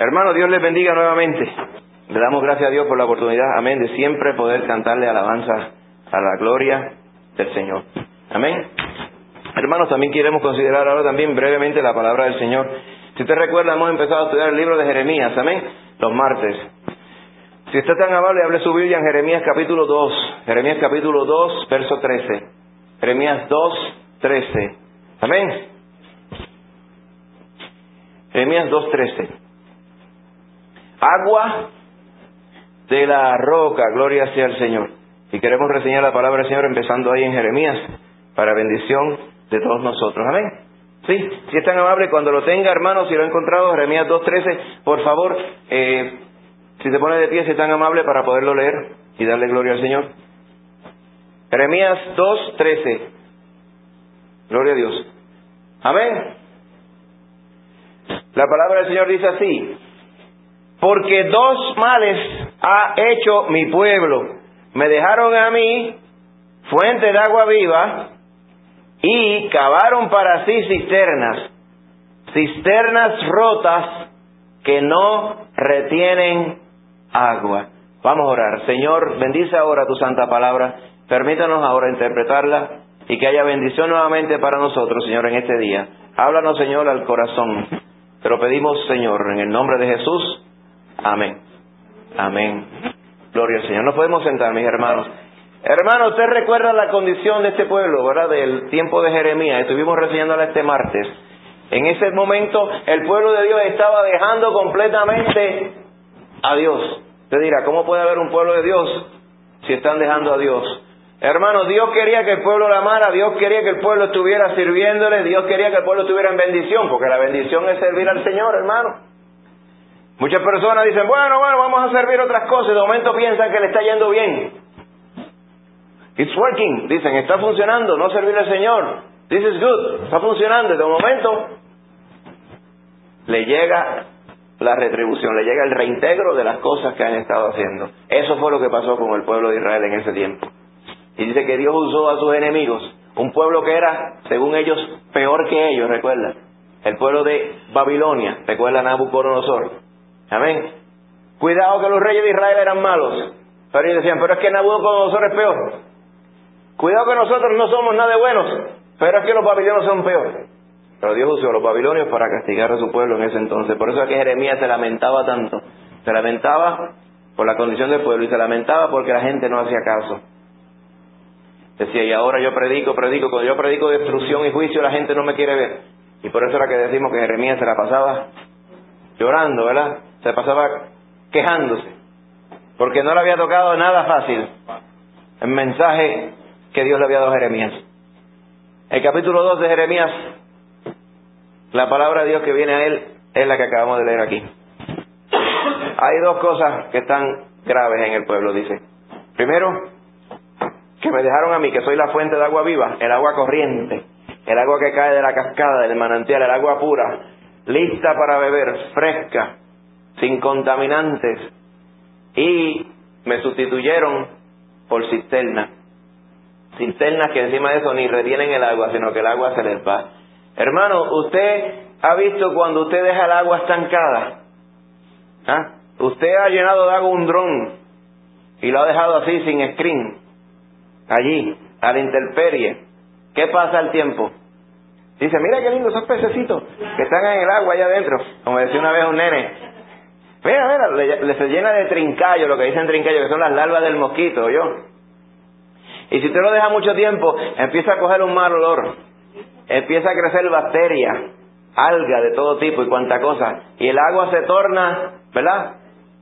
Hermanos, Dios les bendiga nuevamente. Le damos gracias a Dios por la oportunidad, amén, de siempre poder cantarle alabanza a la gloria del Señor. Amén. Hermanos, también queremos considerar ahora también brevemente la palabra del Señor. Si usted recuerda, hemos empezado a estudiar el libro de Jeremías, amén, los martes. Si usted es tan amable, hable su Biblia en Jeremías capítulo 2. Jeremías capítulo 2, verso 13. Jeremías 2, 13. Amén. Jeremías 2, 13. Agua de la roca, gloria sea al Señor. Y queremos reseñar la palabra del Señor empezando ahí en Jeremías, para bendición de todos nosotros. Amén. Sí, si es tan amable, cuando lo tenga, hermano, si lo ha encontrado, Jeremías 2.13, por favor, si se pone de pie, si es tan amable, para poderlo leer y darle gloria al Señor. Jeremías 2.13. Gloria a Dios. Amén. La palabra del Señor dice así: porque dos males ha hecho mi pueblo. Me dejaron a mí fuente de agua viva y cavaron para sí cisternas rotas que no retienen agua. Vamos a orar. Señor, bendice ahora tu santa palabra. Permítanos ahora interpretarla y que haya bendición nuevamente para nosotros, Señor, en este día. Háblanos, Señor, al corazón. Te lo pedimos, Señor, en el nombre de Jesús. Amén. Amén. Gloria al Señor. Nos podemos sentar, mis hermanos. Hermano, usted recuerda la condición de este pueblo, ¿verdad? Del tiempo de Jeremías. Estuvimos reseñándola este martes. En ese momento, el pueblo de Dios estaba dejando completamente a Dios. Usted dirá, ¿cómo puede haber un pueblo de Dios si están dejando a Dios? Hermano, Dios quería que el pueblo la amara, Dios quería que el pueblo estuviera sirviéndole, Dios quería que el pueblo estuviera en bendición, porque la bendición es servir al Señor, hermano. Muchas personas dicen, bueno, vamos a servir otras cosas, y de momento piensan que le está yendo bien. It's working, dicen, está funcionando, no servir al Señor. This is good, está funcionando, y de momento le llega la retribución, le llega el reintegro de las cosas que han estado haciendo. Eso fue lo que pasó con el pueblo de Israel en ese tiempo. Y dice que Dios usó a sus enemigos, un pueblo que era, según ellos, peor que ellos, recuerda. El pueblo de Babilonia, recuerda Nabucodonosor. Amén. Cuidado que los reyes de Israel eran malos. Pero ellos decían, pero es que Nabucodonosor es peor. Cuidado que nosotros no somos nada de buenos, pero es que los babilonios son peores. Pero Dios usó a los babilonios para castigar a su pueblo en ese entonces. Por eso es que Jeremías se lamentaba tanto. Se lamentaba por la condición del pueblo y se lamentaba porque la gente no hacía caso. Decía, y ahora yo predico, cuando yo predico destrucción y juicio, la gente no me quiere ver. Y por eso era que decimos que Jeremías se la pasaba llorando, ¿verdad? Se pasaba quejándose, porque no le había tocado nada fácil el mensaje que Dios le había dado a Jeremías. El capítulo 2 de Jeremías, la palabra de Dios que viene a él es la que acabamos de leer aquí. Hay dos cosas que están graves en el pueblo, dice. Primero, que me dejaron a mí, que soy la fuente de agua viva, el agua corriente, el agua que cae de la cascada, del manantial, el agua pura, lista para beber, fresca, sin contaminantes, y me sustituyeron por cisternas que encima de eso ni retienen el agua, sino que el agua se les va. Hermano, usted ha visto cuando usted deja el agua estancada, ¿ah? Usted ha llenado de agua un dron y lo ha dejado así sin screen allí, a la intemperie. ¿Qué pasa al tiempo? Dice, mira qué lindo esos pececitos que están en el agua allá adentro. Como decía una vez un nene, mira, se llena de trincayo, lo que dicen trincayo, que son las larvas del mosquito, ¿oyó? Y si usted lo deja mucho tiempo, empieza a coger un mal olor, empieza a crecer bacterias, algas de todo tipo y cuanta cosa, y el agua se torna, ¿verdad?,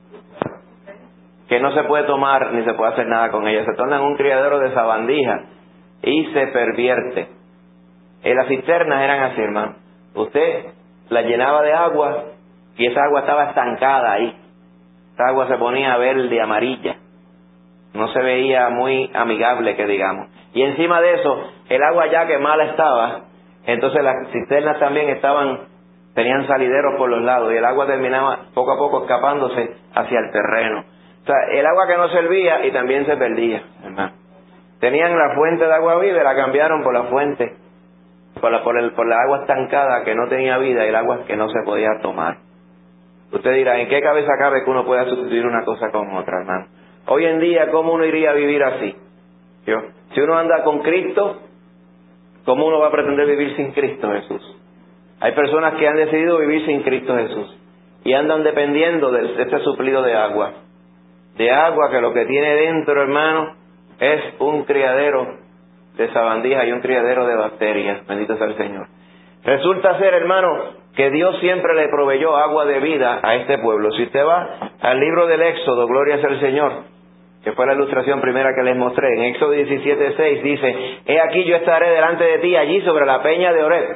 que no se puede tomar ni se puede hacer nada con ella, se torna en un criadero de sabandija y se pervierte. Las cisternas eran así, hermano. Usted la llenaba de agua y esa agua estaba estancada ahí. Esa agua se ponía verde, amarilla. No se veía muy amigable, que digamos. Y encima de eso, el agua ya que mala estaba, entonces las cisternas también tenían salideros por los lados y el agua terminaba poco a poco escapándose hacia el terreno. O sea, el agua que no servía y también se perdía, hermano. Tenían la fuente de agua viva y la cambiaron por la fuente, por la agua estancada que no tenía vida y el agua que no se podía tomar. Usted dirá, ¿en qué cabeza cabe que uno pueda sustituir una cosa con otra, hermano? Hoy en día, ¿cómo uno iría a vivir así? ¿Yo? Si uno anda con Cristo, ¿cómo uno va a pretender vivir sin Cristo Jesús? Hay personas que han decidido vivir sin Cristo Jesús y andan dependiendo de este suplido de agua. De agua que lo que tiene dentro, hermano, es un criadero de sabandijas y un criadero de bacterias. Bendito sea el Señor. Resulta ser, hermano, que Dios siempre le proveyó agua de vida a este pueblo. Si usted va al libro del Éxodo, gloria sea el Señor, que fue la ilustración primera que les mostré, en Éxodo 17:6 dice, he aquí yo estaré delante de ti allí sobre la peña de Horeb.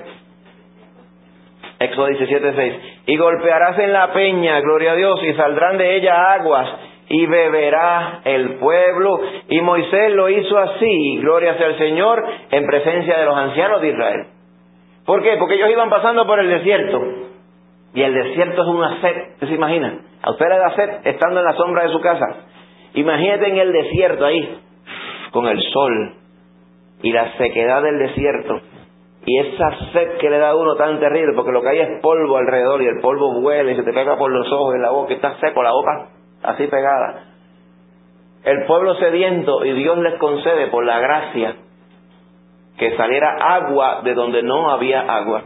Éxodo 17:6, y golpearás en la peña, gloria a Dios, y saldrán de ella aguas, y beberá el pueblo. Y Moisés lo hizo así, gloria sea el Señor, en presencia de los ancianos de Israel. ¿Por qué? Porque ellos iban pasando por el desierto. Y el desierto es una sed. ¿Usted se imagina? A usted le da sed estando en la sombra de su casa. Imagínate en el desierto ahí, con el sol y la sequedad del desierto. Y esa sed que le da a uno tan terrible, porque lo que hay es polvo alrededor y el polvo huele y se te pega por los ojos y la boca, y está seco, la boca así pegada. El pueblo sediento, y Dios les concede por la gracia que saliera agua de donde no había agua.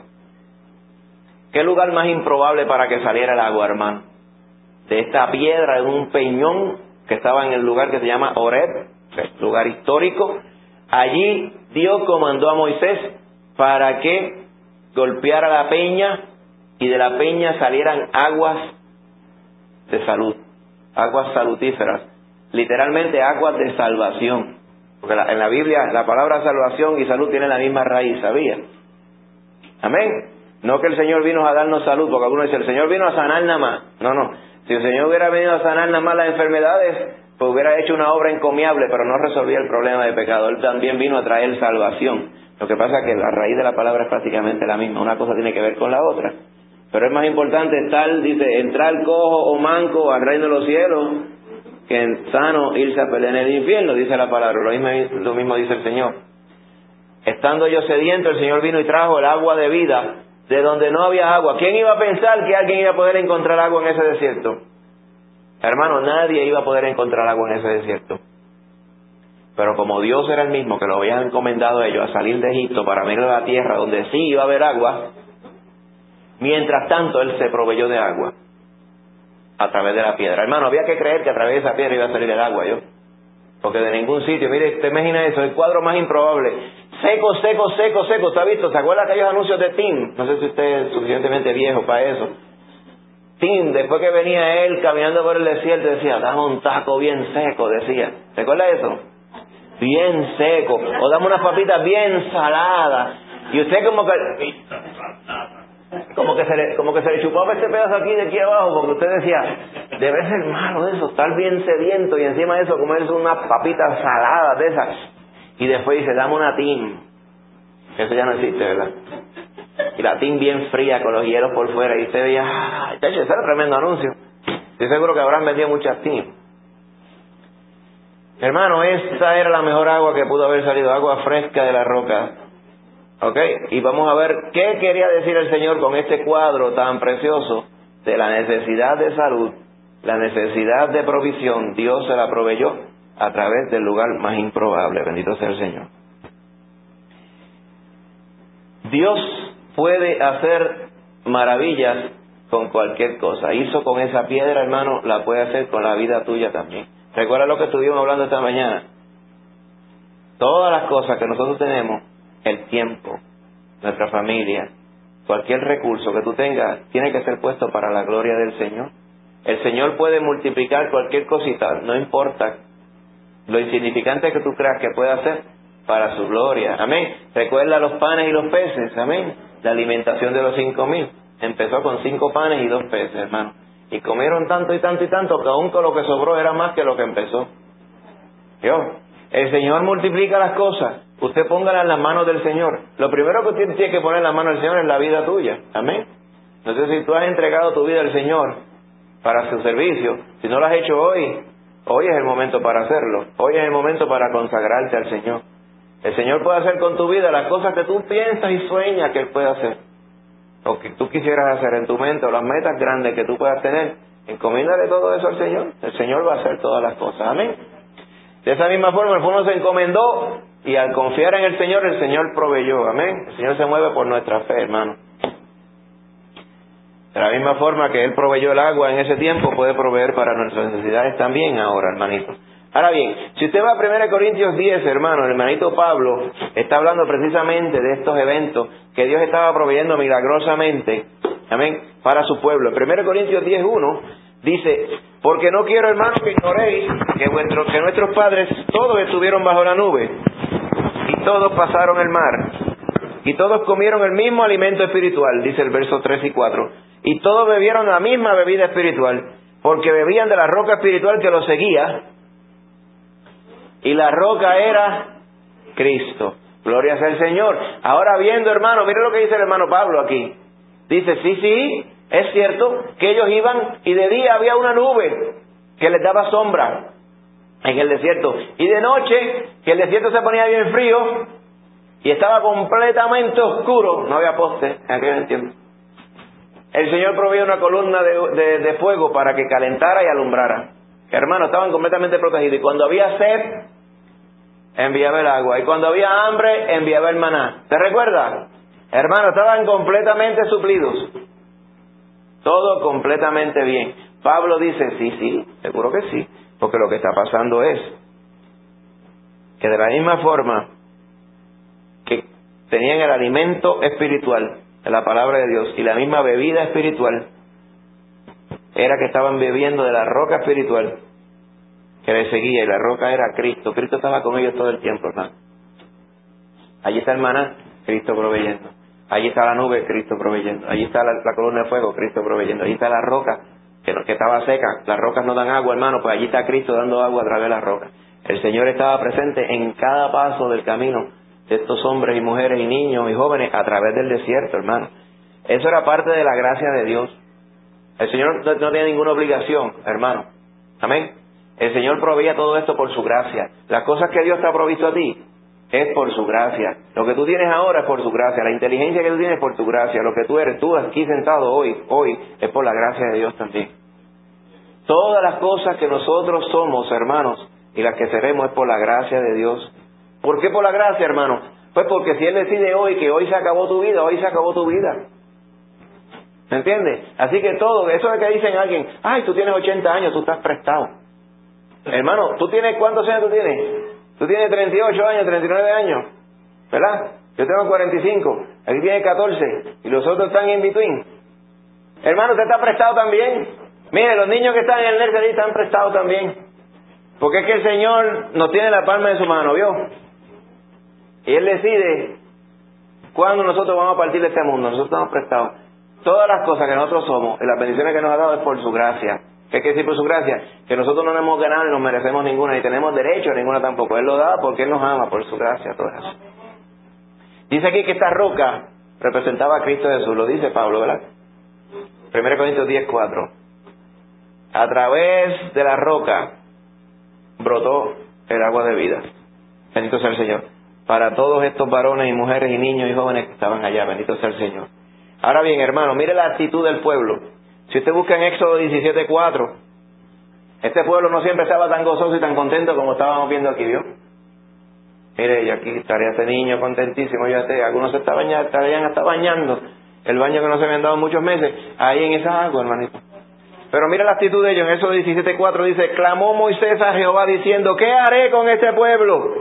¿Qué lugar más improbable para que saliera el agua, hermano? De esta piedra, de un peñón que estaba en el lugar que se llama Horeb, lugar histórico. Allí Dios comandó a Moisés para que golpeara la peña y de la peña salieran aguas de salud, aguas salutíferas, literalmente aguas de salvación. Porque en la Biblia la palabra salvación y salud tienen la misma raíz, ¿sabía? Amén. No que el Señor vino a darnos salud, porque algunos dicen, el Señor vino a sanar nada más. No. Si el Señor hubiera venido a sanar nada más las enfermedades, pues hubiera hecho una obra encomiable, pero no resolvía el problema de pecado. Él también vino a traer salvación. Lo que pasa es que la raíz de la palabra es prácticamente la misma. Una cosa tiene que ver con la otra. Pero es más importante entrar cojo o manco al reino de los cielos, que sano irse a pelear en el infierno, dice la palabra. Lo mismo dice el Señor. Estando yo sediento, el Señor vino y trajo el agua de vida de donde no había agua. ¿Quién iba a pensar que alguien iba a poder encontrar agua en ese desierto? Hermano, nadie iba a poder encontrar agua en ese desierto. Pero como Dios era el mismo que lo habían encomendado a ellos a salir de Egipto para venir a la tierra donde sí iba a haber agua, mientras tanto Él se proveyó de agua a través de la piedra. Hermano, había que creer que a través de esa piedra iba a salir el agua, porque de ningún sitio, mire, usted imagina eso, el cuadro más improbable, seco, ¿usted ha visto? ¿Se acuerda de aquellos anuncios de Tim? No sé si usted es suficientemente viejo para eso. Tim, después que venía él caminando por el desierto, decía, dame un taco bien seco, decía. ¿Se acuerda de eso? Bien seco, o dame unas papitas bien saladas, y usted como que se le chupaba este pedazo aquí de aquí abajo, porque usted decía, debe ser malo eso, estar bien sediento y encima de eso comerse unas papitas saladas de esas. Y después dice, dame una Tim, que eso ya no existe, ¿verdad? Y la Tim bien fría con los hielos por fuera, y usted veía, ese era tremendo anuncio. Estoy seguro que habrán vendido muchas Tim. Hermano, esa era la mejor agua que pudo haber salido, agua fresca de la roca. ¿Ok? Y vamos a ver qué quería decir el Señor con este cuadro tan precioso de la necesidad de salud, la necesidad de provisión. Dios se la proveyó a través del lugar más improbable. Bendito sea el Señor. Dios puede hacer maravillas con cualquier cosa. Hizo con esa piedra, hermano, la puede hacer con la vida tuya también. Recuerda lo que estuvimos hablando esta mañana. Todas las cosas que nosotros tenemos, el tiempo, nuestra familia, cualquier recurso que tú tengas, tiene que ser puesto para la gloria del Señor. El Señor puede multiplicar cualquier cosita, no importa lo insignificante que tú creas que pueda hacer, para su gloria. Amén. Recuerda los panes y los peces. Amén. La alimentación de los 5,000 empezó con 5 panes y 2 peces, hermano. Y comieron tanto y tanto y tanto que aún con lo que sobró era más que lo que empezó. El Señor multiplica las cosas. Usted póngala en las manos del Señor. Lo primero que usted tiene que poner en las manos del Señor es la vida tuya. Amén. Entonces, si tú has entregado tu vida al Señor para su servicio, si no lo has hecho hoy, hoy es el momento para hacerlo. Hoy es el momento para consagrarte al Señor. El Señor puede hacer con tu vida las cosas que tú piensas y sueñas que Él puede hacer. o que tú quisieras hacer en tu mente, o las metas grandes que tú puedas tener, encomiéndale todo eso al Señor. El Señor va a hacer todas las cosas. Amén. De esa misma forma, el pueblo se encomendó y al confiar en el Señor proveyó. Amén. El Señor se mueve por nuestra fe, hermano. De la misma forma que Él proveyó el agua en ese tiempo, puede proveer para nuestras necesidades también ahora, hermanito. Ahora bien, si usted va a 1 Corintios 10, hermano, el hermanito Pablo está hablando precisamente de estos eventos que Dios estaba proveyendo milagrosamente, amén, para su pueblo. En 1 Corintios 10:1 dice: porque no quiero, hermanos, que ignoréis que nuestros padres todos estuvieron bajo la nube, y todos pasaron el mar, y todos comieron el mismo alimento espiritual, dice el verso 3 y 4, y todos bebieron la misma bebida espiritual, porque bebían de la roca espiritual que los seguía, y la roca era Cristo. Gloria sea el Señor. Ahora viendo, hermano, mire lo que dice el hermano Pablo aquí. Dice, sí, es cierto que ellos iban y de día había una nube que les daba sombra en el desierto, y de noche que el desierto se ponía bien frío y estaba completamente oscuro, no había poste en aquel tiempo. El Señor proveía una columna de fuego para que calentara y alumbrara. Hermanos, estaban completamente protegidos. Y cuando había sed, enviaba el agua. Y cuando había hambre, enviaba el maná. ¿Te recuerdas? Hermanos, estaban completamente suplidos. Todo completamente bien. Pablo dice, sí, seguro que sí. Porque lo que está pasando es que de la misma forma que tenían el alimento espiritual de la palabra de Dios y la misma bebida espiritual, era que estaban bebiendo de la roca espiritual que les seguía, y la roca era Cristo. Cristo estaba con ellos todo el tiempo, hermano. Allí está el maná, Cristo proveyendo. Allí está la nube, Cristo proveyendo. Allí está la columna de fuego, Cristo proveyendo. Allí está la roca que estaba seca. Las rocas no dan agua, hermano, pues allí está Cristo dando agua a través de la roca. El Señor estaba presente en cada paso del camino de estos hombres y mujeres y niños y jóvenes a través del desierto, hermano. Eso era parte de la gracia de Dios. El Señor no tiene ninguna obligación, hermano. Amén. El Señor proveía todo esto por su gracia. Las cosas que Dios te ha provisto a ti es por su gracia. Lo que tú tienes ahora es por su gracia. La inteligencia que tú tienes es por tu gracia. Lo que tú eres, tú aquí sentado hoy, es por la gracia de Dios también. Todas las cosas que nosotros somos, hermanos, y las que seremos es por la gracia de Dios. ¿Por qué por la gracia, hermano? Pues porque si Él decide hoy que hoy se acabó tu vida, hoy se acabó tu vida. ¿Me entiendes? Así que todo, eso de que dicen a alguien, ay, tú tienes 80 años, tú estás prestado. Hermano, ¿tú tienes cuántos años tú tienes? Tú tienes 38 años, 39 años, ¿verdad? Yo tengo 45, aquí tiene 14, y los otros están in between. Hermano, usted está prestado también. Mire, los niños que están en el nursery están prestados también. Porque es que el Señor nos tiene en la palma de su mano, ¿vio? Y Él decide cuándo nosotros vamos a partir de este mundo. Nosotros estamos prestados. Todas las cosas que nosotros somos y las bendiciones que nos ha dado es por su gracia. ¿Qué quiere decir por su gracia? Que nosotros no nos hemos ganado ni nos merecemos ninguna, ni tenemos derecho a ninguna tampoco. Él lo da porque Él nos ama, por su gracia, todo eso. Dice aquí que esta roca representaba a Cristo Jesús, lo dice Pablo, ¿verdad? 1 Corintios 10:4. A través de la roca brotó el agua de vida. Bendito sea el Señor. Para todos estos varones y mujeres y niños y jóvenes que estaban allá, bendito sea el Señor. Ahora bien, hermano, mire la actitud del pueblo. Si usted busca en Éxodo 17:4, este pueblo no siempre estaba tan gozoso y tan contento como estábamos viendo aquí, ¿vio? Mire, y aquí estaría este niño contentísimo, algunos estarían hasta bañando, el baño que no se habían dado en muchos meses, ahí en esa agua, hermanito. Pero mira la actitud de ellos, en Éxodo 17:4 dice, clamó Moisés a Jehová diciendo, ¿qué haré con este pueblo?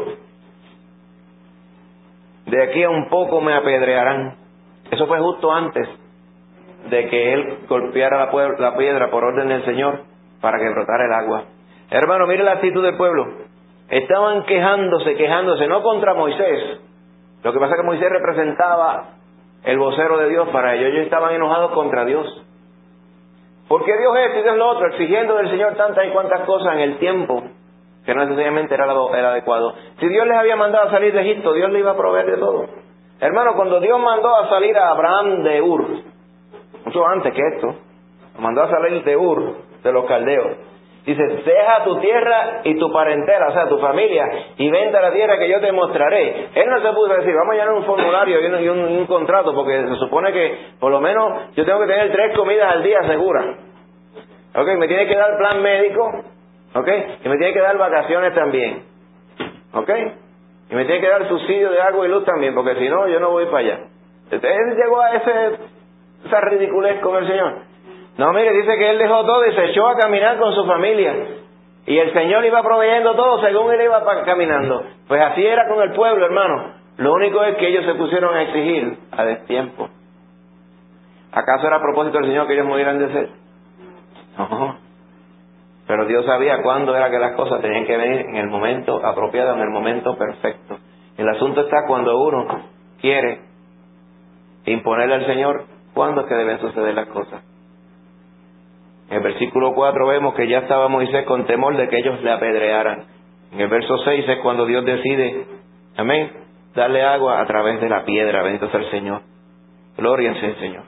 De aquí a un poco me apedrearán. Eso fue justo antes de que él golpeara la piedra por orden del Señor para que brotara el agua. Hermano, mire la actitud del pueblo. Estaban quejándose, no contra Moisés. Lo que pasa es que Moisés representaba el vocero de Dios para ellos. Ellos estaban enojados contra Dios. Porque Dios es y Dios lo otro, exigiendo del Señor tantas y cuantas cosas en el tiempo que no necesariamente era adecuado. Si Dios les había mandado a salir de Egipto, Dios le iba a proveer de todo. Hermano, cuando Dios mandó a salir a Abraham de Ur, mucho antes que esto, lo mandó a salir de Ur, de los caldeos, Dice, deja tu tierra y tu parentela, o sea, tu familia, y vente a la tierra que yo te mostraré. Él no se puso a decir, vamos a llenar un formulario y un contrato, porque se supone que por lo menos yo tengo que tener 3 comidas al día seguras. ¿Ok? Me tiene que dar plan médico, ¿ok? Y me tiene que dar vacaciones también, ¿ok? Y me tiene que dar subsidio de agua y luz también, porque si no, yo no voy para allá. Él llegó a esa ridiculez con el Señor. No, mire, dice que él dejó todo y se echó a caminar con su familia. Y el Señor iba proveyendo todo según él iba caminando. Pues así era con el pueblo, hermano. Lo único es que ellos se pusieron a exigir a destiempo. ¿Acaso era a propósito del Señor que ellos murieran de sed? No. Pero Dios sabía cuándo era que las cosas tenían que venir en el momento apropiado, en el momento perfecto. El asunto está cuando uno quiere imponerle al Señor cuándo es que deben suceder las cosas. En el versículo 4 vemos que ya estaba Moisés con temor de que ellos le apedrearan. En el verso 6 es cuando Dios decide, amén, darle agua a través de la piedra. Bendito sea el Señor. Gloria sea el Señor.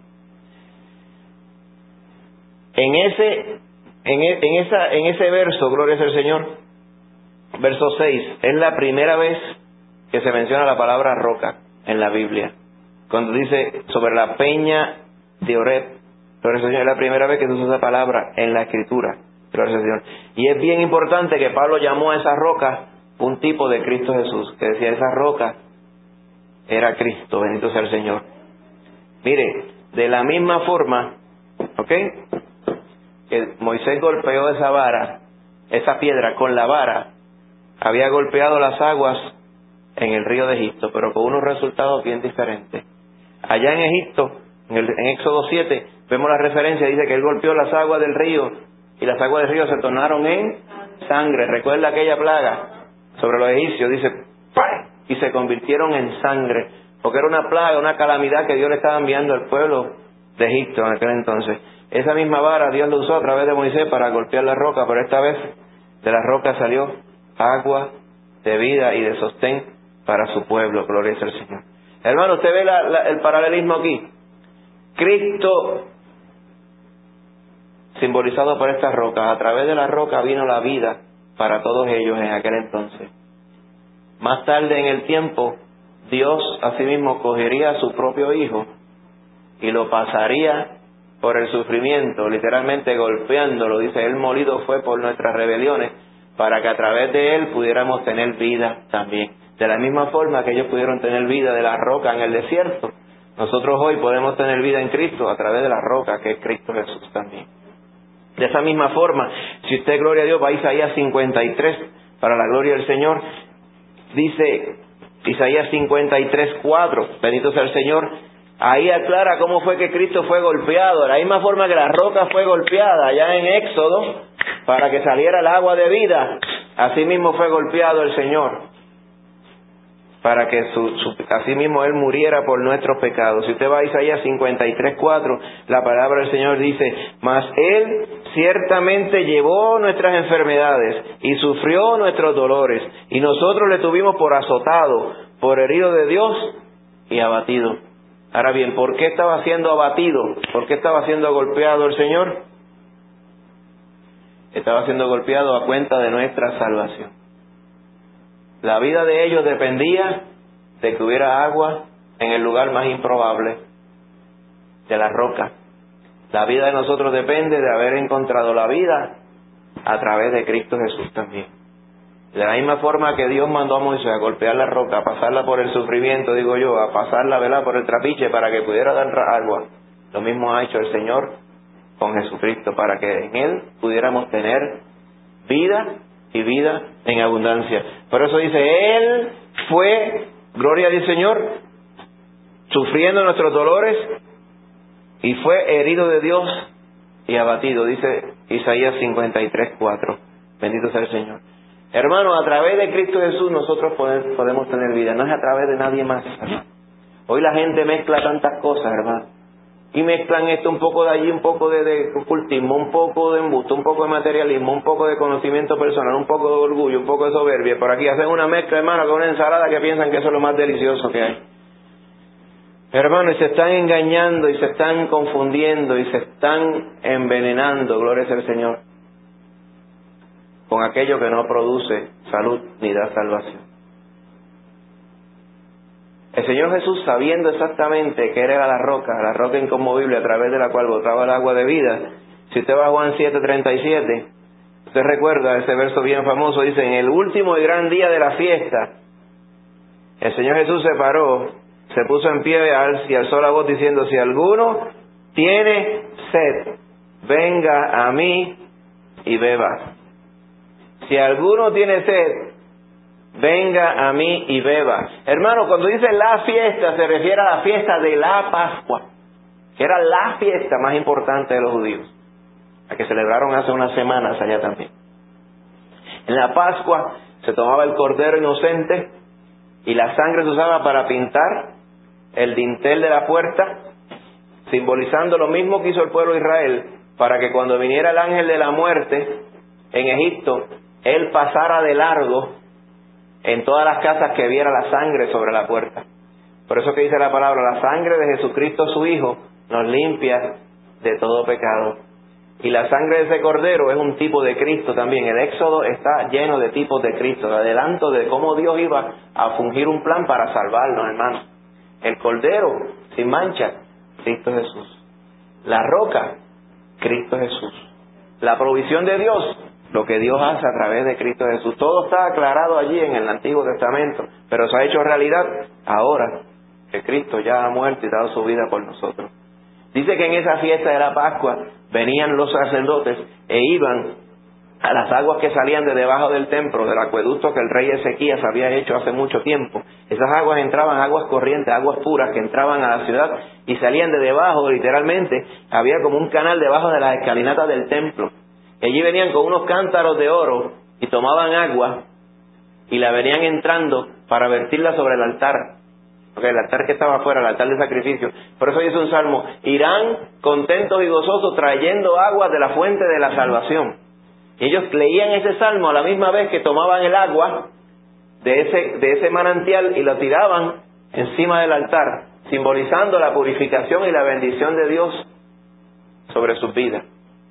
En ese verso, gloria sea el Señor, verso 6, es la primera vez que se menciona la palabra roca en la Biblia. Cuando dice sobre la peña de Oreb, gloria al Señor, es la primera vez que se usa esa palabra en la Escritura, gloria al Señor. Y es bien importante que Pablo llamó a esa roca un tipo de Cristo Jesús, que decía esa roca era Cristo, bendito sea el Señor. Mire, de la misma forma, ¿ok?, que Moisés golpeó esa vara, esa piedra con la vara, había golpeado las aguas en el río de Egipto, pero con unos resultados bien diferentes. Allá en Egipto, en Éxodo 7, vemos la referencia, dice que él golpeó las aguas del río, y las aguas del río se tornaron en sangre. ¿Recuerda aquella plaga sobre los egipcios? Dice, ¡pam!, y se convirtieron en sangre, porque era una plaga, una calamidad que Dios le estaba enviando al pueblo de Egipto en aquel entonces. Esa misma vara Dios lo usó a través de Moisés para golpear la roca, pero esta vez de la roca salió agua de vida y de sostén para su pueblo. Gloria al Señor. Hermano, usted ve el paralelismo aquí. Cristo simbolizado por estas rocas. A través de la roca vino la vida para todos ellos en aquel entonces. Más tarde en el tiempo, Dios asimismo cogería a su propio Hijo y lo pasaría por el sufrimiento, literalmente golpeándolo. Dice, Él molido fue por nuestras rebeliones, para que a través de Él pudiéramos tener vida también. De la misma forma que ellos pudieron tener vida de la roca en el desierto, nosotros hoy podemos tener vida en Cristo a través de la roca que es Cristo Jesús también. De esa misma forma, si usted, gloria a Dios, va a Isaías 53, para la gloria del Señor, dice Isaías 53:4, bendito sea el Señor. Ahí aclara cómo fue que Cristo fue golpeado, de la misma forma que la roca fue golpeada allá en Éxodo, para que saliera el agua de vida. Así mismo fue golpeado el Señor, para que así mismo Él muriera por nuestros pecados. Si usted va a Isaías 53:4, la palabra del Señor dice, mas Él ciertamente llevó nuestras enfermedades y sufrió nuestros dolores, y nosotros le tuvimos por azotado, por herido de Dios y abatido. Ahora bien, ¿por qué estaba siendo abatido? ¿Por qué estaba siendo golpeado el Señor? Estaba siendo golpeado a cuenta de nuestra salvación. La vida de ellos dependía de que hubiera agua en el lugar más improbable, de la roca. La vida de nosotros depende de haber encontrado la vida a través de Cristo Jesús también. De la misma forma que Dios mandó a Moisés a golpear la roca, a pasarla por el sufrimiento, digo yo, a pasarla, ¿verdad?, por el trapiche para que pudiera dar agua, lo mismo ha hecho el Señor con Jesucristo, para que en Él pudiéramos tener vida y vida en abundancia. Por eso dice, Él fue, gloria al Señor, sufriendo nuestros dolores y fue herido de Dios y abatido, dice Isaías 53:4. Bendito sea el Señor. Hermano, a través de Cristo Jesús nosotros podemos tener vida, no es a través de nadie más, hermano. Hoy la gente mezcla tantas cosas, hermano, y mezclan esto, un poco de allí, un poco de ocultismo, un poco de embusto, un poco de materialismo, un poco de conocimiento personal, un poco de orgullo, un poco de soberbia. Por aquí hacen una mezcla, hermano, con una ensalada que piensan que eso es lo más delicioso que hay. Hermano, y se están engañando, y se están confundiendo, y se están envenenando, gloria sea al Señor. con aquello que no produce salud ni da salvación. El Señor Jesús, sabiendo exactamente que Él era la roca inconmovible a través de la cual botaba el agua de vida, si usted va a Juan 7:37, usted recuerda ese verso bien famoso, dice, en el último y gran día de la fiesta, el Señor Jesús se paró, se puso en pie y alzó la voz diciendo, si alguno tiene sed, venga a mí y beba. Si alguno tiene sed, venga a mí y beba. Hermano, cuando dice la fiesta, se refiere a la fiesta de la Pascua, que era la fiesta más importante de los judíos, la que celebraron hace unas semanas allá también. En la Pascua se tomaba el cordero inocente y la sangre se usaba para pintar el dintel de la puerta, simbolizando lo mismo que hizo el pueblo de Israel, para que cuando viniera el ángel de la muerte en Egipto, él pasara de largo en todas las casas que viera la sangre sobre la puerta. Por eso que dice la palabra, la sangre de Jesucristo su Hijo nos limpia de todo pecado. Y la sangre de ese cordero es un tipo de Cristo también. El Éxodo está lleno de tipos de Cristo, el adelanto de cómo Dios iba a fungir un plan para salvarnos, hermanos. El cordero sin mancha, Cristo Jesús. La roca, Cristo Jesús. La provisión de Dios, lo que Dios hace a través de Cristo Jesús. Todo está aclarado allí en el Antiguo Testamento, pero se ha hecho realidad ahora que Cristo ya ha muerto y dado su vida por nosotros. Dice que en esa fiesta de la Pascua venían los sacerdotes e iban a las aguas que salían de debajo del templo, del acueducto que el rey Ezequías había hecho hace mucho tiempo. Esas aguas entraban, aguas corrientes, aguas puras que entraban a la ciudad y salían de debajo, literalmente. Había como un canal debajo de las escalinatas del templo. Y allí venían con unos cántaros de oro y tomaban agua y la venían entrando para vertirla sobre el altar. Porque el altar que estaba afuera, el altar de sacrificio. Por eso dice un salmo, irán contentos y gozosos trayendo agua de la fuente de la salvación. Y ellos leían ese salmo a la misma vez que tomaban el agua de ese manantial y lo tiraban encima del altar, simbolizando la purificación y la bendición de Dios sobre sus vidas.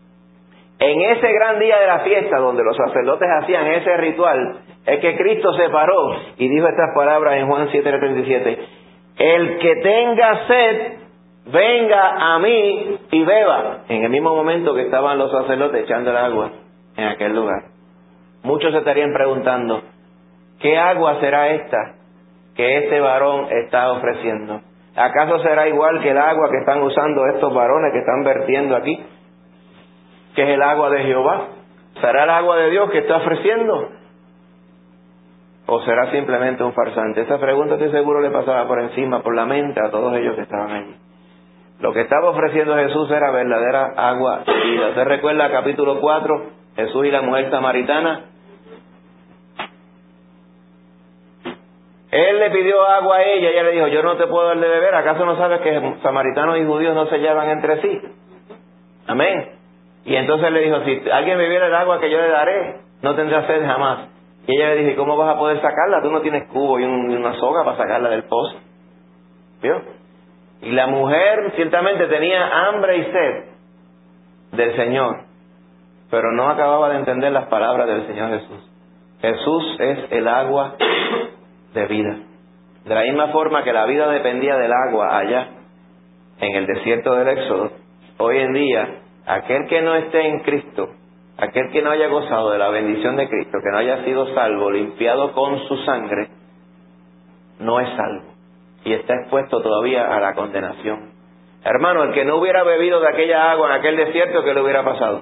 En ese gran día de la fiesta, donde los sacerdotes hacían ese ritual, es que Cristo se paró y dijo estas palabras en Juan 7:37. El que tenga sed, venga a mí y beba. En el mismo momento que estaban los sacerdotes echando el agua en aquel lugar. Muchos se estarían preguntando, ¿qué agua será esta que este varón está ofreciendo? ¿Acaso será igual que el agua que están usando estos varones que están vertiendo aquí? ¿Que es el agua de Jehová? ¿Será el agua de Dios que está ofreciendo? ¿O será simplemente un farsante? Esa pregunta estoy seguro le pasaba por encima, por la mente a todos ellos que estaban allí. Lo que estaba ofreciendo Jesús era verdadera agua de vida. ¿Usted recuerda capítulo 4? Jesús y la mujer samaritana. Él le pidió agua a ella y ella le dijo, yo no te puedo dar de beber. ¿Acaso no sabes que samaritanos y judíos no se llevan entre sí? Amén. Y entonces le dijo, si alguien bebiera el agua que yo le daré, no tendrá sed jamás. Y ella le dijo, ¿cómo vas a poder sacarla? Tú no tienes cubo y una soga para sacarla del pozo. ¿Vio? Y la mujer ciertamente tenía hambre y sed del Señor, pero no acababa de entender las palabras del Señor Jesús. Jesús es el agua de vida. De la misma forma que la vida dependía del agua allá, en el desierto del Éxodo, hoy en día, aquel que no esté en Cristo, aquel que no haya gozado de la bendición de Cristo, que no haya sido salvo, limpiado con su sangre, no es salvo y está expuesto todavía a la condenación. Hermano, el que no hubiera bebido de aquella agua en aquel desierto, ¿qué le hubiera pasado?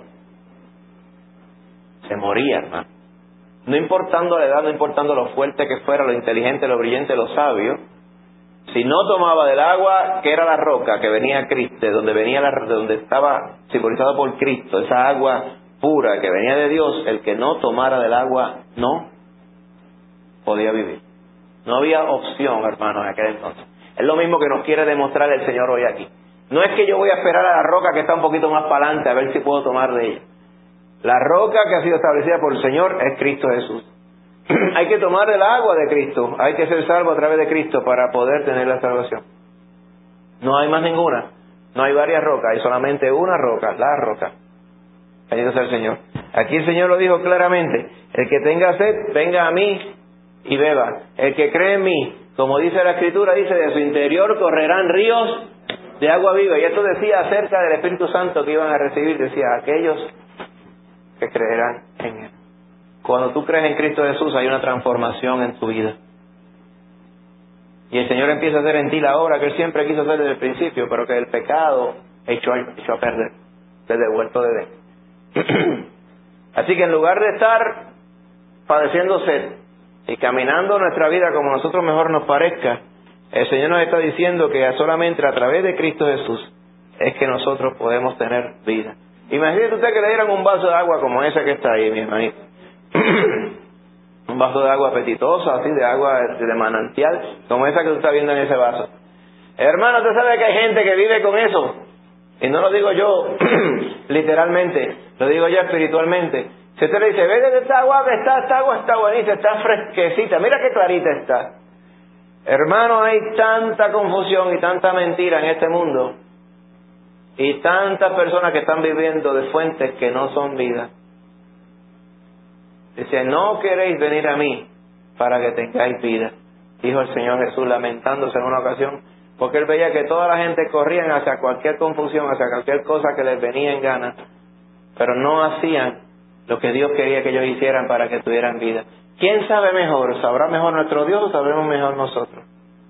Se moría, hermano. No importando la edad, no importando lo fuerte que fuera, lo inteligente, lo brillante, lo sabio, si no tomaba del agua que era la roca, que venía Cristo, de donde estaba simbolizado por Cristo, esa agua pura que venía de Dios, el que no tomara del agua no podía vivir. No había opción, hermanos, en aquel entonces. Es lo mismo que nos quiere demostrar el Señor hoy aquí. No es que yo voy a esperar a la roca que está un poquito más para adelante a ver si puedo tomar de ella. La roca que ha sido establecida por el Señor es Cristo Jesús. Hay que tomar el agua de Cristo, hay que ser salvo a través de Cristo para poder tener la salvación. No hay más ninguna, no hay varias rocas, hay solamente una roca, la roca. Bendito sea el Señor. Aquí el Señor lo dijo claramente: el que tenga sed, venga a mí y beba. El que cree en mí, como dice la Escritura, dice, de su interior correrán ríos de agua viva. Y esto decía acerca del Espíritu Santo que iban a recibir, decía, aquellos que creerán en Él. Cuando tú crees en Cristo Jesús, hay una transformación en tu vida. Y el Señor empieza a hacer en ti la obra que Él siempre quiso hacer desde el principio, pero que el pecado echó a perder desde vuelto de Él. Así que en lugar de estar padeciendo sed y caminando nuestra vida como a nosotros mejor nos parezca, el Señor nos está diciendo que solamente a través de Cristo Jesús es que nosotros podemos tener vida. Imagínate usted que le dieran un vaso de agua como ese que está ahí, mi hermanito. Un vaso de agua apetitosa, así, de agua de manantial, como esa que tú estás viendo en ese vaso. Hermano, usted sabe que hay gente que vive con eso. Y no lo digo yo literalmente, lo digo yo espiritualmente. Si usted le dice, ve de esta agua que esta agua está buenísima, está fresquecita, mira qué clarita está. Hermano, hay tanta confusión y tanta mentira en este mundo, y tantas personas que están viviendo de fuentes que no son vida. Dice, no queréis venir a mí para que tengáis vida, dijo el Señor Jesús, lamentándose en una ocasión, porque Él veía que toda la gente corrían hacia cualquier confusión, hacia cualquier cosa que les venía en gana, pero no hacían lo que Dios quería que ellos hicieran para que tuvieran vida. ¿Quién sabe mejor? ¿Sabrá mejor nuestro Dios o sabremos mejor nosotros?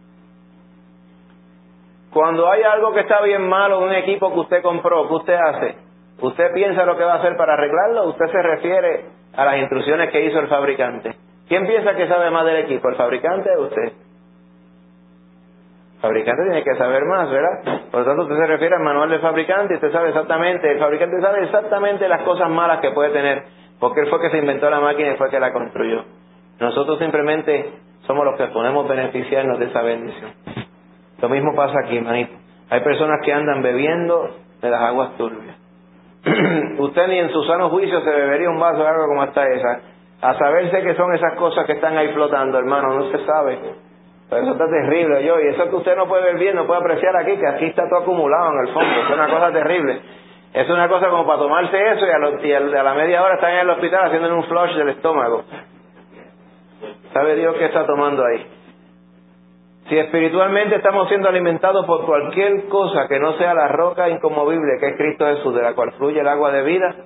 Cuando hay algo que está bien malo en un equipo que usted compró, ¿qué usted hace? ¿Usted piensa lo que va a hacer para arreglarlo o usted se refiere a las instrucciones que hizo el fabricante? ¿Quién piensa que sabe más del equipo, el fabricante o usted? El fabricante tiene que saber más, ¿verdad? Por lo tanto, usted se refiere al manual del fabricante y usted sabe exactamente, el fabricante sabe exactamente las cosas malas que puede tener, porque él fue que se inventó la máquina y fue que la construyó. Nosotros simplemente somos los que podemos beneficiarnos de esa bendición. Lo mismo pasa aquí, hermanito. Hay personas que andan bebiendo de las aguas turbias. Usted ni en su sano juicio se bebería un vaso de agua como está esa. A saberse que son esas cosas que están ahí flotando, hermano, no se sabe. Pero eso está terrible, y eso que usted no puede ver bien, no puede apreciar aquí, que aquí está todo acumulado en el fondo. Es una cosa terrible. Es una cosa como para tomarse eso y a la media hora están en el hospital haciéndole un flush del estómago. ¿Sabe Dios qué está tomando ahí? Si espiritualmente estamos siendo alimentados por cualquier cosa que no sea la roca inconmovible que es Cristo Jesús, de la cual fluye el agua de vida,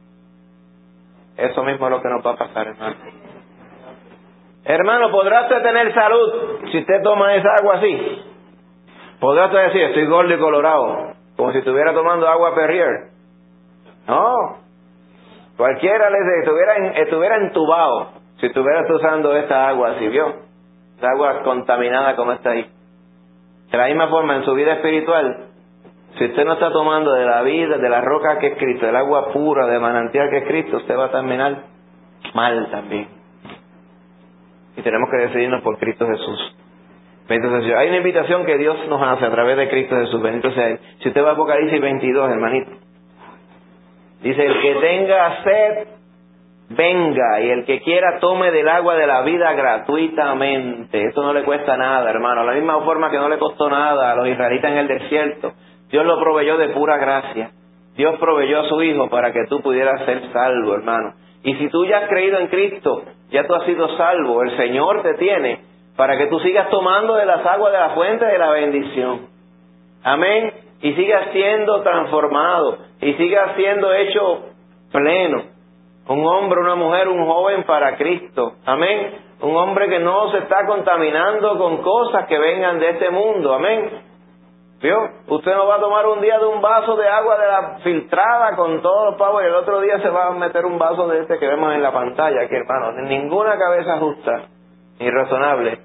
eso mismo es lo que nos va a pasar, hermano. Hermano, ¿podrá usted tener salud si usted toma esa agua así? ¿Podrá usted decir, estoy gordo y colorado, como si estuviera tomando agua Perrier? No. Cualquiera le dice, estuviera entubado si estuviera usando esta agua así, ¿vio? Esta agua contaminada como está ahí. De la misma forma, en su vida espiritual, si usted no está tomando de la vida, de la roca que es Cristo, del agua pura, de manantial que es Cristo, usted va a terminar mal también. Y tenemos que decidirnos por Cristo Jesús. Bendito sea Dios. Hay una invitación que Dios nos hace a través de Cristo Jesús. Bendito sea Él. Si usted va a Apocalipsis 22, hermanito, dice, el que tenga sed, venga, y el que quiera tome del agua de la vida gratuitamente. Esto no le cuesta nada, hermano. De la misma forma que no le costó nada a los israelitas en el desierto, Dios lo proveyó de pura gracia. Dios proveyó a su Hijo para que tú pudieras ser salvo, hermano. Y si tú ya has creído en Cristo, ya tú has sido salvo. El Señor te tiene para que tú sigas tomando de las aguas de la fuente de la bendición. Amén. Y sigas siendo transformado, y sigas siendo hecho pleno. Un hombre, una mujer, un joven para Cristo. Amén. Un hombre que no se está contaminando con cosas que vengan de este mundo. Amén. ¿Vio? Usted no va a tomar un día de un vaso de agua de la filtrada con todos los pavos y el otro día se va a meter un vaso de este que vemos en la pantalla aquí, hermano. Ninguna cabeza justa ni razonable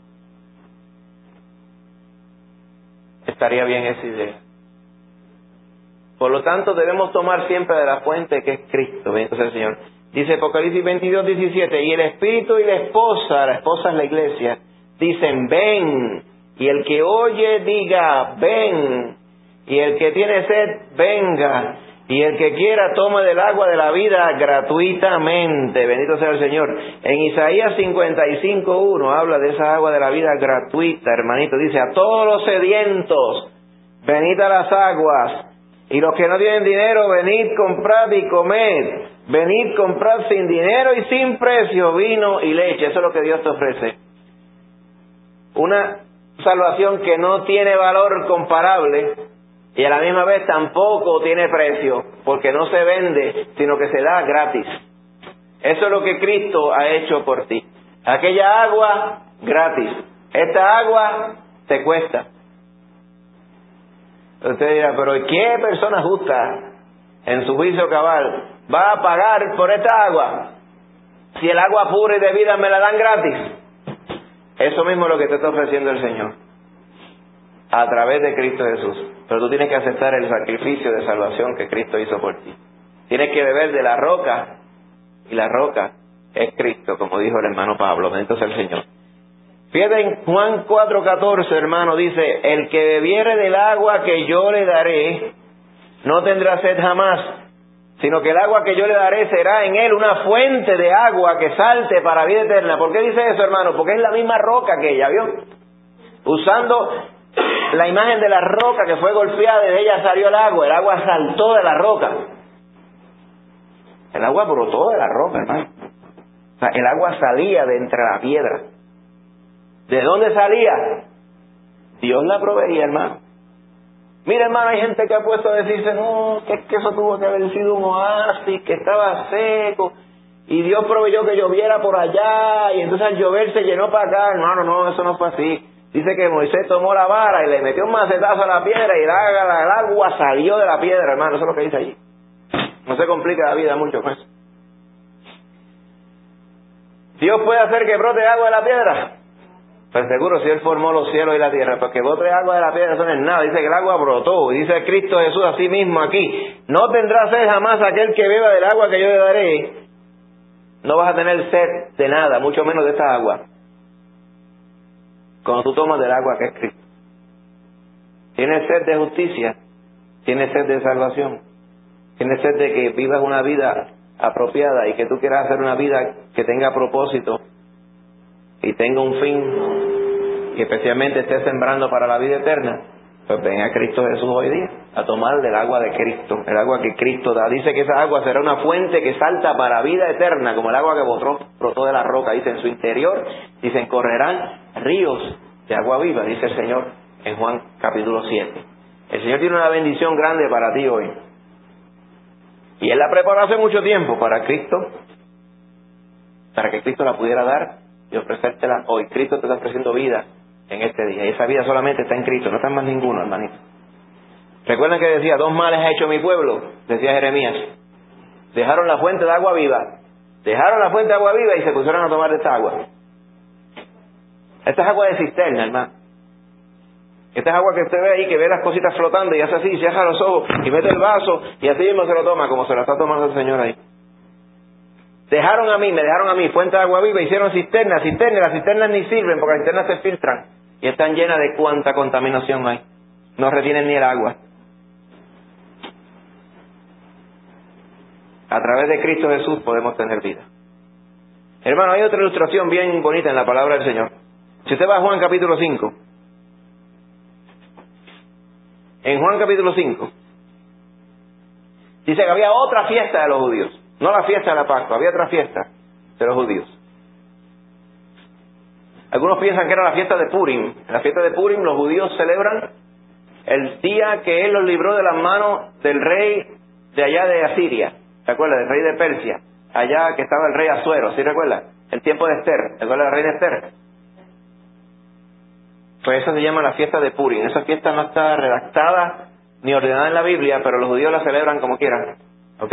estaría bien esa idea. Por lo tanto, debemos tomar siempre de la fuente que es Cristo. Bendito sea el Señor. Dice Apocalipsis 22, 17, y el Espíritu y la esposa es la iglesia, dicen, ven. Y el que oye, diga, ven. Y el que tiene sed, venga. Y el que quiera, tome del agua de la vida gratuitamente. Bendito sea el Señor. En Isaías 55:1 habla de esa agua de la vida gratuita, hermanito. Dice, a todos los sedientos, venid a las aguas. Y los que no tienen dinero, venid, comprad y comed. Venid, comprad sin dinero y sin precio vino y leche. Eso es lo que Dios te ofrece. Una salvación que no tiene valor comparable y a la misma vez tampoco tiene precio, porque no se vende, sino que se da gratis. Eso es lo que Cristo ha hecho por ti. Aquella agua, gratis. Esta agua te cuesta. Usted dirá, pero ¿qué persona justa en su juicio cabal va a pagar por esta agua si el agua pura y de vida me la dan gratis? Eso mismo es lo que te está ofreciendo el Señor a través de Cristo Jesús. Pero tú tienes que aceptar el sacrificio de salvación que Cristo hizo por ti. Tienes que beber de la roca, y la roca es Cristo, como dijo el hermano Pablo. Bendito sea el Señor. Fíjate en Juan 4:14, hermano, dice: el que bebiere del agua que yo le daré no tendrá sed jamás, sino que el agua que yo le daré será en él una fuente de agua que salte para vida eterna. ¿Por qué dice eso, hermano? Porque es la misma roca que ella, ¿vio? Usando la imagen de la roca que fue golpeada y de ella salió el agua saltó de la roca. El agua brotó de la roca, hermano. O sea, el agua salía de entre la piedra. ¿De dónde salía? Dios la proveía, hermano. Mira, hermano, hay gente que ha puesto a decirse, no, que eso tuvo que haber sido un oasis, que estaba seco, y Dios proveyó que lloviera por allá, y entonces al llover se llenó para acá. Hermano, no, eso no fue así. Dice que Moisés tomó la vara y le metió un macetazo a la piedra, y el agua salió de la piedra, hermano. Eso es lo que dice allí. No se complica la vida mucho con eso. ¿Dios puede hacer que brote agua de la piedra? Pues seguro, si Él formó los cielos y la tierra, porque brote agua de la piedra, eso no es nada. Dice que el agua brotó, y dice Cristo Jesús así mismo aquí: no tendrá sed jamás aquel que beba del agua que yo le daré. No vas a tener sed de nada, mucho menos de esta agua, cuando tú tomas del agua que es Cristo. Tienes sed de justicia, tienes sed de salvación, tienes sed de que vivas una vida apropiada y que tú quieras hacer una vida que tenga propósito y tenga un fin, y especialmente estés sembrando para la vida eterna. Pues ven a Cristo Jesús hoy día a tomar del agua de Cristo, el agua que Cristo da. Dice que esa agua será una fuente que salta para vida eterna, como el agua que brotó de la roca. Dice, en su interior, dicen, correrán ríos de agua viva, dice el Señor en Juan capítulo 7. El Señor tiene una bendición grande para ti hoy, y Él la preparó hace mucho tiempo para Cristo, para que Cristo la pudiera dar y ofrecértela hoy. Cristo te está ofreciendo vida en este día, y esa vida solamente está en Cristo, no está en más ninguno, hermanito. Recuerden que decía, 2 males ha hecho mi pueblo, decía Jeremías: dejaron la fuente de agua viva, y se pusieron a tomar de esta agua. Esta es agua de cisterna, hermano. Esta es agua que usted ve ahí, que ve las cositas flotando y hace así, cierra los ojos y mete el vaso y así mismo se lo toma, como se lo está tomando el Señor ahí. Me dejaron a mí fuente de agua viva, hicieron cisternas, y las cisternas ni sirven porque las cisternas se filtran y están llenas de cuánta contaminación hay. No retienen ni el agua. A través de Cristo Jesús podemos tener vida. Hermano, hay otra ilustración bien bonita en la palabra del Señor. Si usted va a Juan capítulo 5, en Juan capítulo 5, dice que había otra fiesta de los judíos. No la fiesta de la Pascua, había otra fiesta de los judíos. Algunos piensan que era la fiesta de Purim. En la fiesta de Purim los judíos celebran el día que Él los libró de las manos del rey de allá de Asiria. ¿Se acuerda? Del rey de Persia. Allá que estaba el rey Asuero, ¿sí recuerda? El tiempo de Esther. ¿Se acuerda del rey de Esther? Pues eso se llama la fiesta de Purim. Esa fiesta no está redactada ni ordenada en la Biblia, pero los judíos la celebran como quieran. ¿Ok?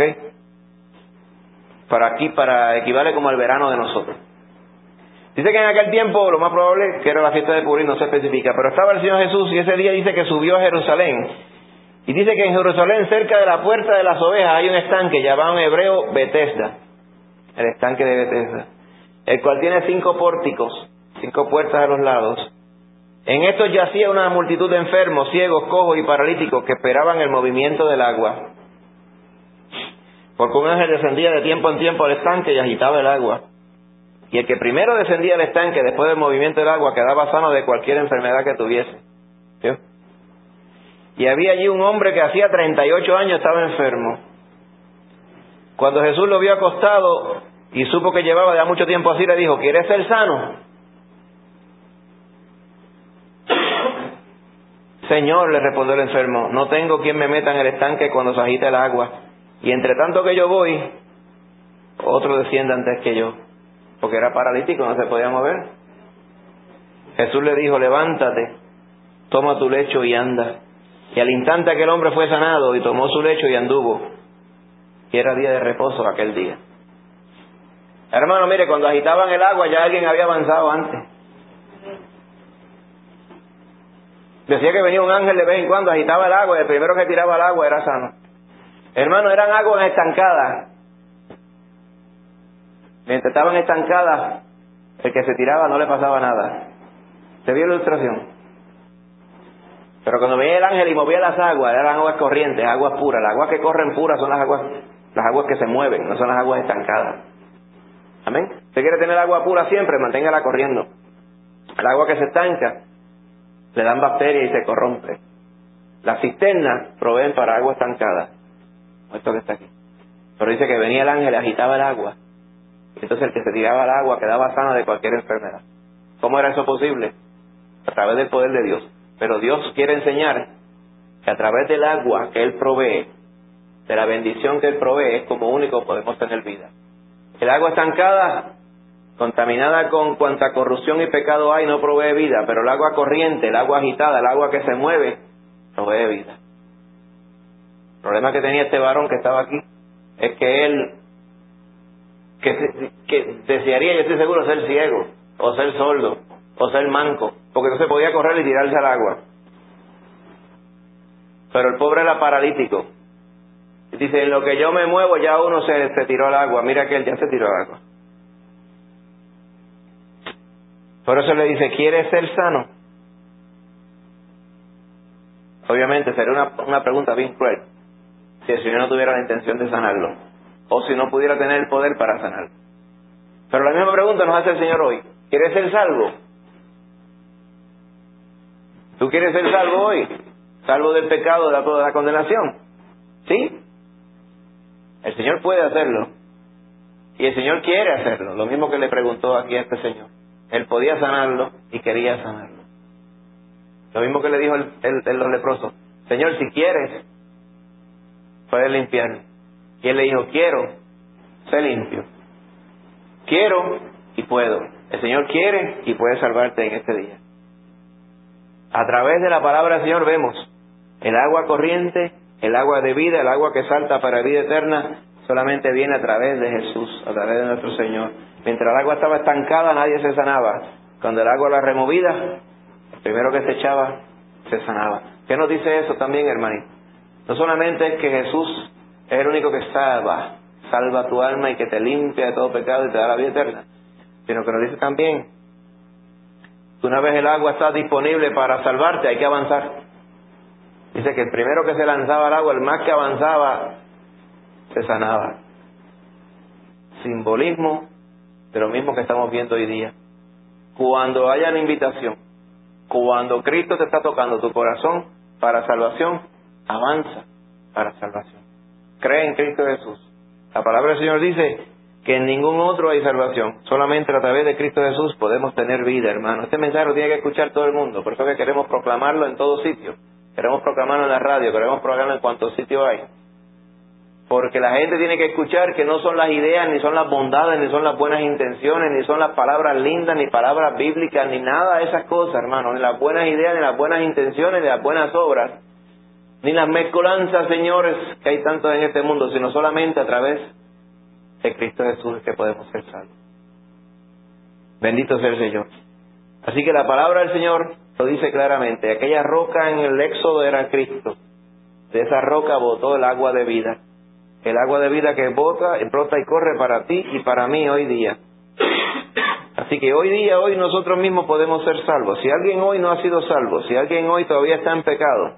Para equivale como al verano de nosotros. Dice que en aquel tiempo lo más probable que era la fiesta de Purim, no se especifica, pero estaba el Señor Jesús y ese día dice que subió a Jerusalén. Y dice que en Jerusalén, cerca de la puerta de las ovejas, hay un estanque llamado en hebreo Betesda, el estanque de Betesda, el cual tiene 5 pórticos, 5 puertas a los lados. En estos yacía una multitud de enfermos, ciegos, cojos y paralíticos que esperaban el movimiento del agua. Porque un ángel descendía de tiempo en tiempo al estanque y agitaba el agua. Y el que primero descendía al estanque después del movimiento del agua quedaba sano de cualquier enfermedad que tuviese. ¿Sí? Y había allí un hombre que hacía 38 años estaba enfermo. Cuando Jesús lo vio acostado y supo que llevaba ya mucho tiempo así, le dijo: ¿quieres ser sano? Señor, le respondió el enfermo, no tengo quien me meta en el estanque cuando se agita el agua, y entre tanto que yo voy, otro desciende antes que yo, porque era paralítico, no se podía mover. Jesús le dijo: levántate, toma tu lecho y anda. Y al instante aquel hombre fue sanado y tomó su lecho y anduvo. Y era día de reposo aquel día. Hermano, mire, cuando agitaban el agua ya alguien había avanzado antes. Decía que venía un ángel de vez en cuando, agitaba el agua, y el primero que tiraba el agua era sano. Hermano, eran aguas estancadas. Mientras estaban estancadas, el que se tiraba no le pasaba nada. ¿Se vio la ilustración? Pero cuando venía el ángel y movía las aguas, eran aguas corrientes, aguas puras. Las aguas que corren puras son las aguas que se mueven, no son las aguas estancadas. Amén. ¿Usted quiere tener agua pura siempre? Manténgala corriendo. El agua que se estanca le dan bacterias y se corrompe. Las cisternas proveen para agua estancada. Esto que está aquí. Pero dice que venía el ángel y agitaba el agua. Y entonces el que se tiraba al agua quedaba sano de cualquier enfermedad. ¿Cómo era eso posible? A través del poder de Dios. Pero Dios quiere enseñar que a través del agua que Él provee, de la bendición que Él provee, es como único podemos tener vida. El agua estancada, contaminada con cuanta corrupción y pecado hay, no provee vida, pero el agua corriente, el agua agitada, el agua que se mueve, provee vida. El problema que tenía este varón que estaba aquí es que él que desearía, yo estoy seguro, ser ciego, o ser sordo, o ser manco, porque no se podía correr y tirarse al agua. Pero el pobre era paralítico. Dice: en lo que yo me muevo ya uno se tiró al agua. Mira que él ya se tiró al agua. Por eso le dice: ¿quieres ser sano? Obviamente sería una pregunta bien cruel si el Señor no tuviera la intención de sanarlo, o si no pudiera tener el poder para sanarlo. Pero la misma pregunta nos hace el Señor hoy: ¿quieres ser salvo? ¿Tú quieres ser salvo hoy? ¿Salvo del pecado, de la condenación? ¿Sí? El Señor puede hacerlo. Y el Señor quiere hacerlo. Lo mismo que le preguntó aquí a este señor. Él podía sanarlo y quería sanarlo. Lo mismo que le dijo los leprosos: Señor, si quieres, puedes limpiarme. Y él le dijo: quiero, sé limpio. Quiero y puedo. El Señor quiere y puede salvarte en este día. A través de la palabra del Señor vemos el agua corriente, el agua de vida, el agua que salta para vida eterna, solamente viene a través de Jesús, a través de nuestro Señor. Mientras el agua estaba estancada, nadie se sanaba. Cuando el agua era removida, el primero que se echaba, se sanaba. ¿Qué nos dice eso también, hermanito? No solamente es que Jesús es el único que salva tu alma y que te limpia de todo pecado y te da la vida eterna, sino que nos dice también que una vez el agua está disponible para salvarte, hay que avanzar. Dice que el primero que se lanzaba al agua, el más que avanzaba, se sanaba. Simbolismo de lo mismo que estamos viendo hoy día. Cuando haya una invitación, cuando Cristo te está tocando tu corazón para salvación, avanza para salvación. Cree en Cristo Jesús. La palabra del Señor dice que en ningún otro hay salvación. Solamente a través de Cristo Jesús podemos tener vida, hermano. Este mensaje lo tiene que escuchar todo el mundo. Por eso que queremos proclamarlo en todo sitio. Queremos proclamarlo en la radio, queremos proclamarlo en cuantos sitios hay. Porque la gente tiene que escuchar que no son las ideas, ni son las bondades, ni son las buenas intenciones, ni son las palabras lindas, ni palabras bíblicas, ni nada de esas cosas, hermano. Ni las buenas ideas, ni las buenas intenciones, ni las buenas obras, ni las mezcolanzas, señores, que hay tantas en este mundo, sino solamente a través de Cristo Jesús es que podemos ser salvos. Bendito sea el Señor. Así que la palabra del Señor lo dice claramente. Aquella roca en el Éxodo era Cristo. De esa roca botó el agua de vida. El agua de vida que brota y corre para ti y para mí hoy día. Así que hoy nosotros mismos podemos ser salvos. Si alguien hoy no ha sido salvo, si alguien hoy todavía está en pecado,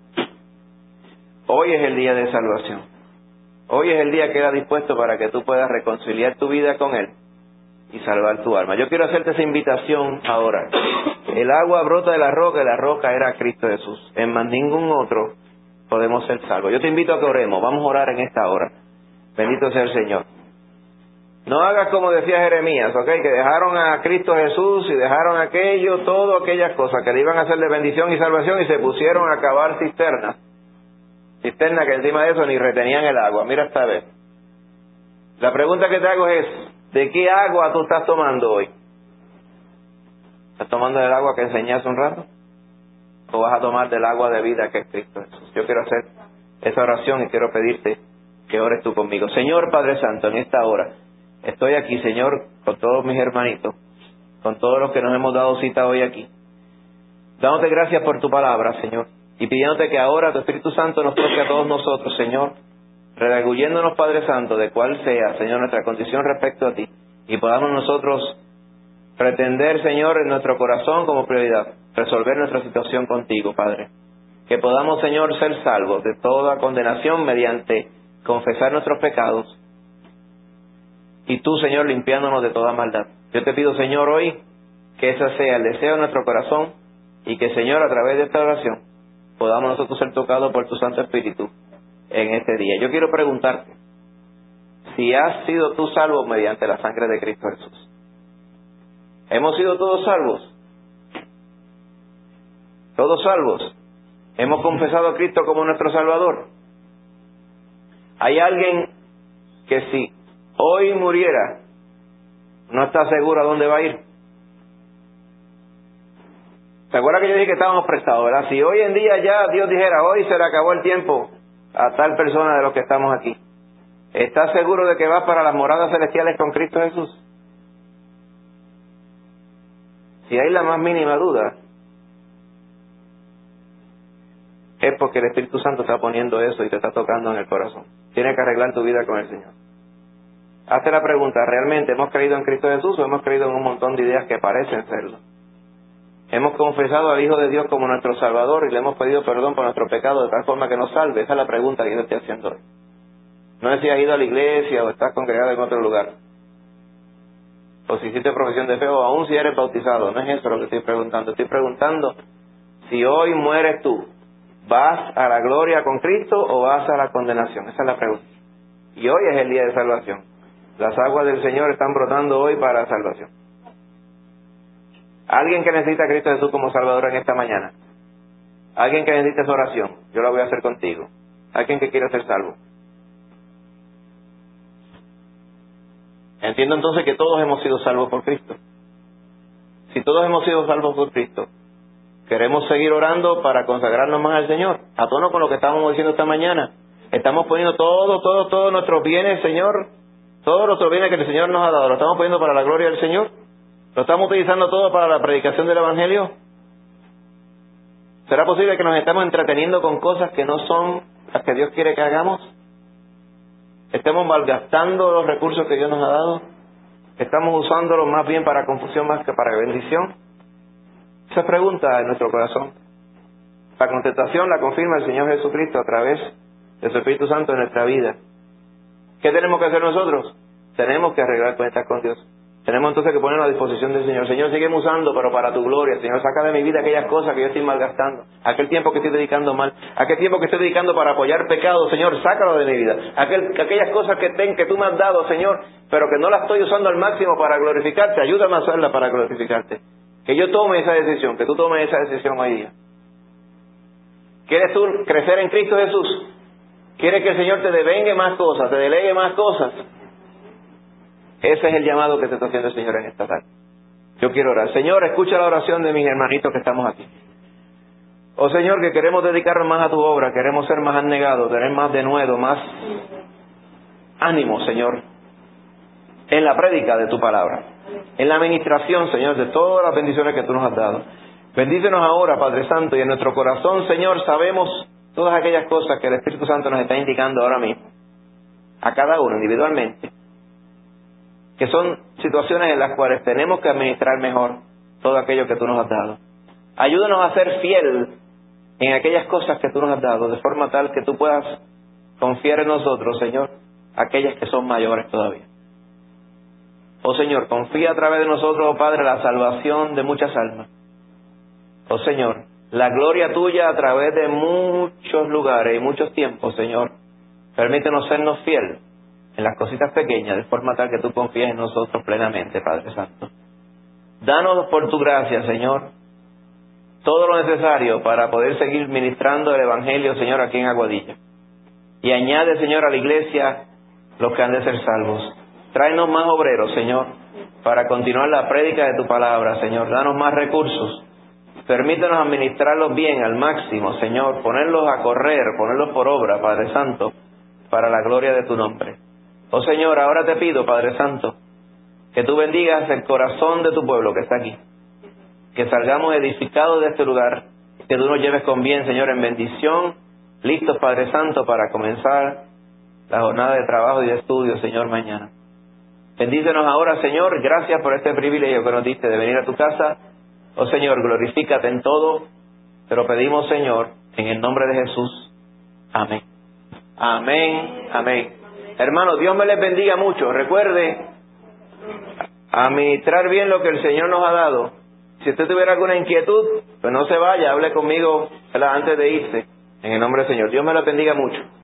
hoy es el día de salvación. Hoy es el día que era dispuesto para que tú puedas reconciliar tu vida con Él y salvar tu alma. Yo quiero hacerte esa invitación ahora. El agua brota de la roca y la roca era Cristo Jesús. En más ningún otro podemos ser salvos. Yo te invito a que oremos. Vamos a orar en esta hora. Bendito sea el Señor. No hagas como decía Jeremías, ¿ok? Que dejaron a Cristo Jesús y dejaron aquello, todo aquellas cosas que le iban a hacer de bendición y salvación y se pusieron a cavar cisternas. Cisternas que encima de eso ni retenían el agua. Mira esta vez. La pregunta que te hago es, ¿de qué agua tú estás tomando hoy? ¿Estás tomando del agua que enseñé hace un rato? ¿O vas a tomar del agua de vida que es Cristo Jesús? Yo quiero hacer esa oración y quiero pedirte que ores tú conmigo. Señor Padre Santo, en esta hora estoy aquí, Señor, con todos mis hermanitos, con todos los que nos hemos dado cita hoy aquí, dándote gracias por tu palabra, Señor, y pidiéndote que ahora tu Espíritu Santo nos toque a todos nosotros, Señor, redarguyéndonos, Padre Santo, de cuál sea, Señor, nuestra condición respecto a ti, y podamos nosotros pretender, Señor, en nuestro corazón como prioridad, resolver nuestra situación contigo, Padre. Que podamos, Señor, ser salvos de toda condenación mediante confesar nuestros pecados, y tú, Señor, limpiándonos de toda maldad. Yo te pido, Señor, hoy que ese sea el deseo de nuestro corazón y que, Señor, a través de esta oración podamos nosotros ser tocados por tu Santo Espíritu en este día. Yo quiero preguntarte si has sido tú salvo mediante la sangre de Cristo Jesús. ¿Hemos sido todos salvos? ¿Todos salvos? ¿Hemos confesado a Cristo como nuestro Salvador? ¿Hay alguien que si hoy muriera no está seguro a dónde va a ir? ¿Se acuerda que yo dije que estábamos prestados, verdad? Si hoy en día ya Dios dijera, hoy se le acabó el tiempo a tal persona de los que estamos aquí, ¿estás seguro de que vas para las moradas celestiales con Cristo Jesús? Si hay la más mínima duda, es porque el Espíritu Santo está poniendo eso y te está tocando en el corazón. Tienes que arreglar tu vida con el Señor. Hazte la pregunta, ¿realmente hemos creído en Cristo Jesús o hemos creído en un montón de ideas que parecen serlo? ¿Hemos confesado al Hijo de Dios como nuestro Salvador y le hemos pedido perdón por nuestro pecado de tal forma que nos salve? Esa es la pregunta que yo estoy haciendo hoy. No es si has ido a la iglesia o estás congregado en otro lugar, o si hiciste profesión de fe, o aún si eres bautizado. No es eso lo que estoy preguntando. Estoy preguntando si hoy mueres tú, ¿vas a la gloria con Cristo o vas a la condenación? Esa es la pregunta. Y hoy es el día de salvación. Las aguas del Señor están brotando hoy para salvación. Alguien que necesita a Cristo Jesús como Salvador en esta mañana. Alguien que necesita esa oración. Yo la voy a hacer contigo. Alguien que quiera ser salvo. Entiendo entonces que todos hemos sido salvos por Cristo. Si todos hemos sido salvos por Cristo, queremos seguir orando para consagrarnos más al Señor. A tono con lo que estábamos diciendo esta mañana. Estamos poniendo todos nuestros bienes, Señor. Todos nuestros bienes que el Señor nos ha dado, lo estamos poniendo para la gloria del Señor. Lo estamos utilizando todo para la predicación del Evangelio. ¿Será posible que nos estemos entreteniendo con cosas que no son las que Dios quiere que hagamos? ¿Estemos malgastando los recursos que Dios nos ha dado? ¿Estamos usándolos más bien para confusión más que para bendición? Esa pregunta en nuestro corazón. La contestación la confirma el Señor Jesucristo a través de su Espíritu Santo en nuestra vida. ¿Qué tenemos que hacer nosotros? Tenemos que arreglar cuentas con Dios. Tenemos entonces que ponernos a disposición del Señor. Señor, sígueme usando, pero para tu gloria. Señor, saca de mi vida aquellas cosas que yo estoy malgastando. Aquel tiempo que estoy dedicando mal. Aquel tiempo que estoy dedicando para apoyar pecado. Señor, sácalo de mi vida. Aquellas cosas que tú me has dado, Señor, pero que no las estoy usando al máximo para glorificarte. Ayúdame a hacerla para glorificarte. Que yo tome esa decisión. Que tú tomes esa decisión hoy día. ¿Quieres tú crecer en Cristo Jesús? ¿Quieres que el Señor te devengue más cosas, te delegue más cosas? Ese es el llamado que te está haciendo el Señor en esta tarde. Yo quiero orar. Señor, escucha la oración de mis hermanitos que estamos aquí. Oh Señor, que queremos dedicarnos más a tu obra, queremos ser más abnegados, tener más denuedo, más ánimo, Señor, en la prédica de tu palabra, en la administración, Señor, de todas las bendiciones que tú nos has dado. Bendícenos ahora, Padre Santo, y en nuestro corazón, Señor, sabemos todas aquellas cosas que el Espíritu Santo nos está indicando ahora mismo, a cada uno individualmente, que son situaciones en las cuales tenemos que administrar mejor todo aquello que tú nos has dado. Ayúdanos a ser fiel en aquellas cosas que tú nos has dado, de forma tal que tú puedas confiar en nosotros, Señor, aquellas que son mayores todavía. Oh Señor, confía a través de nosotros, oh Padre, la salvación de muchas almas. Oh Señor, la gloria tuya a través de muchos lugares y muchos tiempos, Señor. Permítenos sernos fieles en las cositas pequeñas, de forma tal que tú confíes en nosotros plenamente, Padre Santo. Danos por tu gracia, Señor, todo lo necesario para poder seguir ministrando el Evangelio, Señor, aquí en Aguadilla. Y añade, Señor, a la iglesia los que han de ser salvos. Tráenos más obreros, Señor, para continuar la prédica de tu palabra, Señor. Danos más recursos. Permítanos administrarlos bien, al máximo, Señor. Ponerlos a correr, ponerlos por obra, Padre Santo, para la gloria de tu nombre. Oh, Señor, ahora te pido, Padre Santo, que tú bendigas el corazón de tu pueblo que está aquí. Que salgamos edificados de este lugar. Que tú nos lleves con bien, Señor, en bendición. Listos, Padre Santo, para comenzar la jornada de trabajo y de estudio, Señor, mañana. Bendícenos ahora, Señor. Gracias por este privilegio que nos diste de venir a tu casa. Oh, Señor, glorifícate en todo. Te lo pedimos, Señor, en el nombre de Jesús. Amén. Amén. Amén. Hermanos, Dios me les bendiga mucho. Recuerde administrar bien lo que el Señor nos ha dado. Si usted tuviera alguna inquietud, pues no se vaya, hable conmigo, ¿verdad?, antes de irse. En el nombre del Señor. Dios me les bendiga mucho.